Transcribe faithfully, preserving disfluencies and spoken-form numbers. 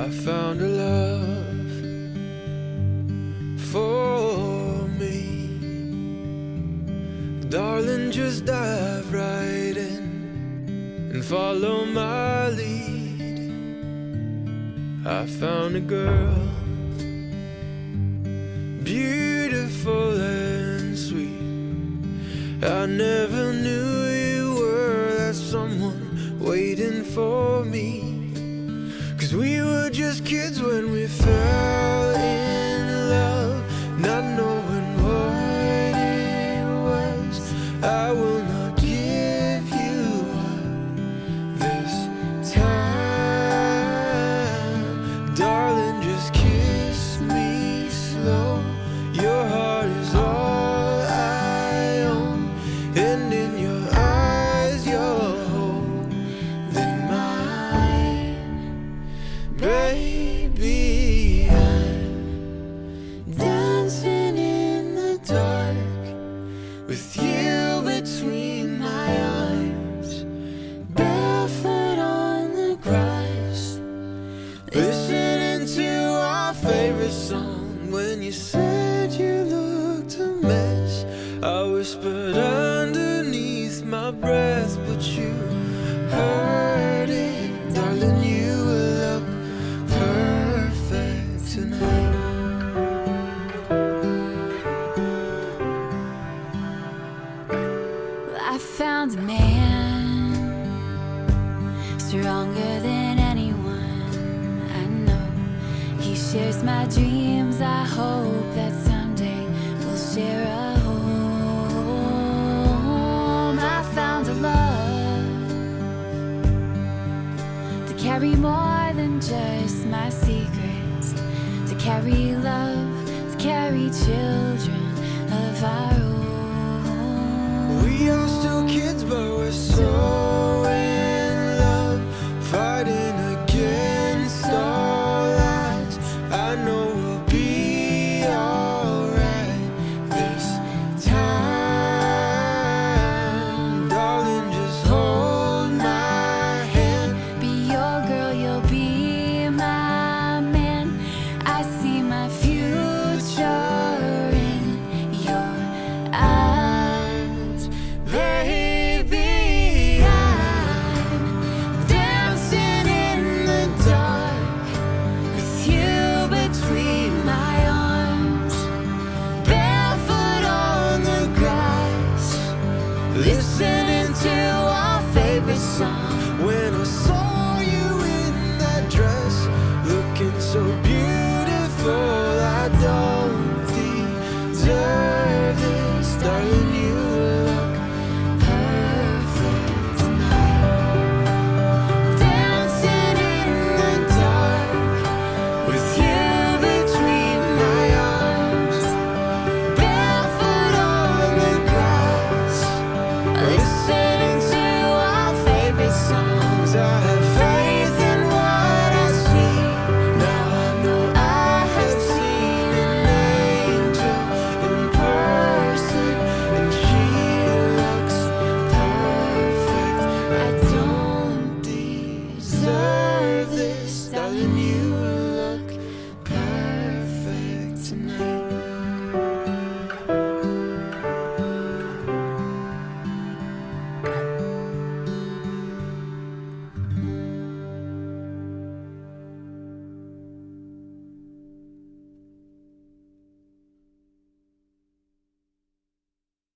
I found a love for me. Darling, just dive right in and follow my lead. I found a girl, beautiful and sweet. I never knew you were that someone waiting for me. 'Cause we were just kids when we fell in love, not knowing what it was. I will not give you up this time. Darling, just kiss me slow. Your heart is all I own, and in your eyes you're holding mine. Baby, I'm dancing in the dark with you between my arms, barefoot on the grass, listening to our favorite song. When you said you looked a mess, I whispered underneath my breath, but you heard it. Darling, you look perfect tonight. I found a man stronger than anyone I know. He shares my dreams. I hope that someday we'll share a home. I found a love to carry more than just my secrets, to carry love, to carry children of our own. We are still kids, but we're so